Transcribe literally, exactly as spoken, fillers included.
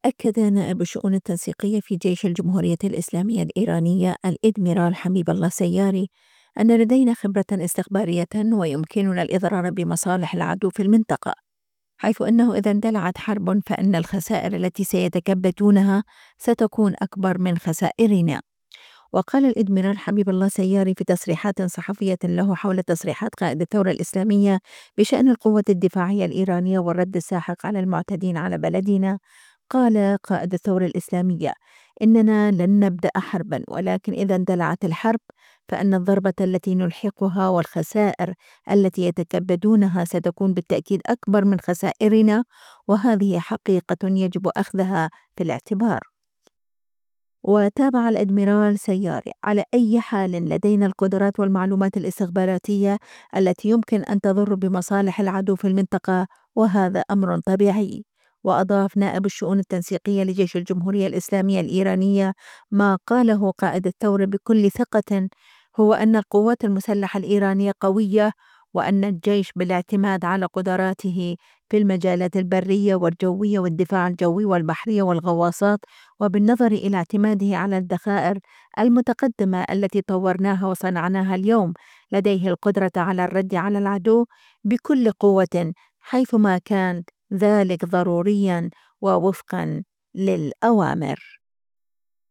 أكد نائب الشؤون التنسيقية في جيش الجمهورية الإسلامية الإيرانية الإدميرال حبيب الله سياري أن لدينا خبرة استخبارية ويمكننا الإضرار بمصالح العدو في المنطقة، حيث أنه إذا اندلعت حرب فإن الخسائر التي سيتكبدونها ستكون أكبر من خسائرنا. وقال الإدميرال حبيب الله سياري في تصريحات صحفية له حول تصريحات قائد الثورة الإسلامية بشأن القوة الدفاعية الإيرانية والرد الساحق على المعتدين على بلدنا. قال قائد الثورة الإسلامية: إننا لن نبدأ حربا، ولكن إذا اندلعت الحرب فإن الضربة التي نلحقها والخسائر التي يتكبدونها ستكون بالتأكيد أكبر من خسائرنا، وهذه حقيقة يجب أخذها في الاعتبار. وتابع الأدميرال سياري: على أي حال لدينا القدرات والمعلومات الاستخباراتية التي يمكن أن تضر بمصالح العدو في المنطقة، وهذا أمر طبيعي. وأضاف نائب الشؤون التنسيقية لجيش الجمهورية الإسلامية الإيرانية ما قاله قائد الثورة بكل ثقة، هو أن القوات المسلحة الإيرانية قوية، وأن الجيش بالاعتماد على قدراته في المجالات البرية والجوية والدفاع الجوي والبحرية والغواصات، وبالنظر إلى اعتماده على الذخائر المتقدمة التي طورناها وصنعناها اليوم، لديه القدرة على الرد على العدو بكل قوة حيثما كان ذلك ضروريا ووفقا للأوامر.